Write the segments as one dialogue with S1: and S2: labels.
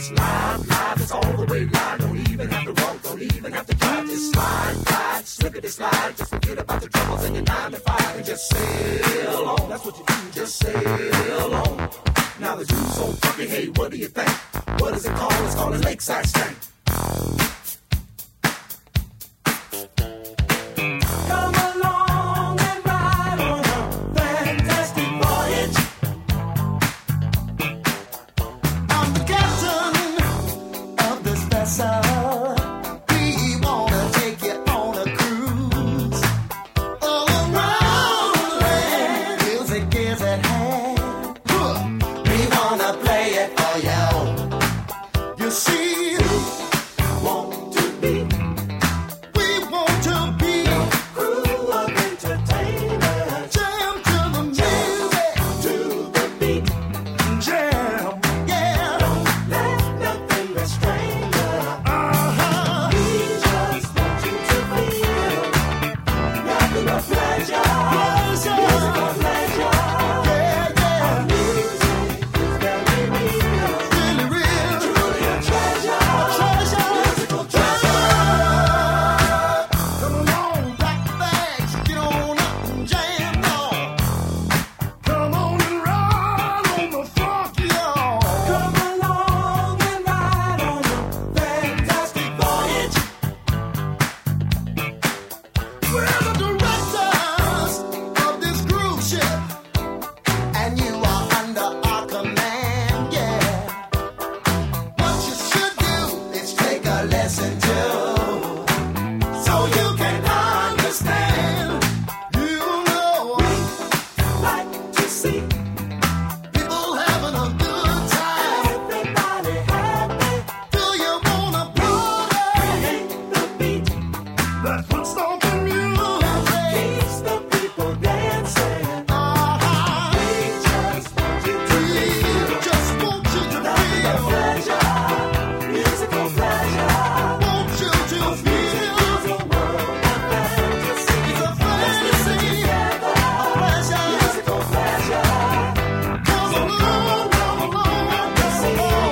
S1: It's live, live, it's all the way live. Don't even have to walk, don't even have to drive. Just slide, glide, slippity slide. Just forget about the troubles in your 9 to 5 and just sail on. That's what you do, just sail on. Now the dude's so funky, hey, what do you think? What is it called? It's called a lakeside stank. Come along and ride on a fantastic voyage. I'm the captain of this vessel. We wanna take you on a cruise all around the land. Music is at hand. We wanna play it for you. You see, we want to be a crew of entertainers. Jam to the music, to the beat. Jam, yeah. Don't let nothing restrain you. We just want you to feel nothing but pleasure. Musical pleasure. Yeah, yeah. Our music is very real. Really real. Truly a treasure. Musical treasure. Come along, pack the bags, get on up and jam, y'all. Come on and ride on the funk, y'all. Come along and ride on a fantastic voyage. We're the directors of this cruise ship, and you are under our command, yeah. What you should do is take a lesson too, so you can understand. You know we like to see people having a good time. Everybody happy. Do you wanna party? Create the beat. That's what stomping music keeps the people dancing. We just want you to feel. Just want you to feel pleasure, musical pleasure. Want you to feel the world of fantasy. It's a fantasy, a pleasure, musical pleasure. Come along, dance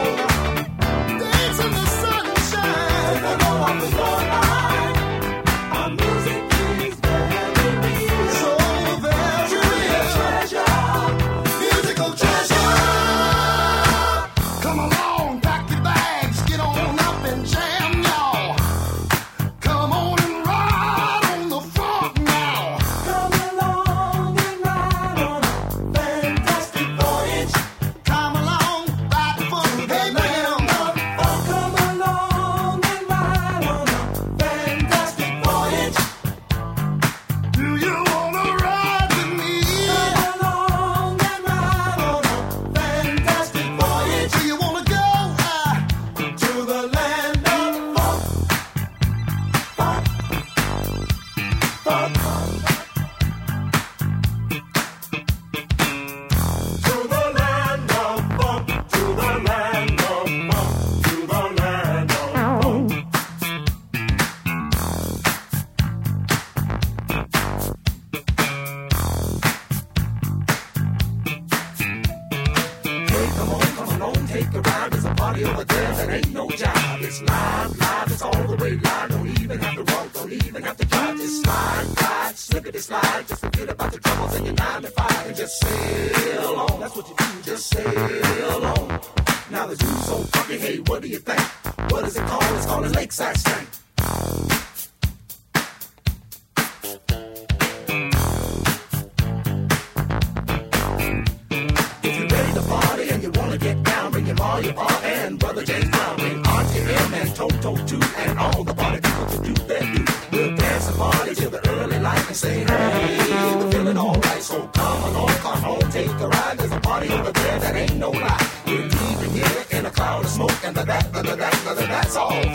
S1: in the sunshine. Take a go off the floor line. Our music is very real. So very real. Treasure, musical treasure. Come along, pack your bags, get on up and jam, y'all. Come on and ride on the funk now. Come along and ride on a fantastic voyage. Come along, ride the funk, hey man. Come along and ride on a fantastic voyage. Do you wanna ride with me? Come along and ride on a fantastic voyage. Do you wanna go to the land of funk? Funk, funk. To the land of funk, to the land of funk, to the land of funk. Hey, come on, take a ride. There's a party over there that ain't no job. It's live, live, it's all the way live. Don't even have to walk, don't even have to drive. Just slide, glide, slippity slide. Just forget about the troubles in your 9 to 5 and just sail on. That's what you do, just sail on. Now the dude's so funky, hey, what do you think? What is it called? It's called a lakeside stank. If you're ready to party and you wanna get down, bring your ma, your pa, and brother James Brown. Bring Auntie M and Toto too, and all the party people to do their do. We'll dance and party till the early light and say, hey, we're feeling alright. So come along, come on, take a ride. There's a party over there that ain't no lie. We're leaving here in a cloud of smoke, and that's all.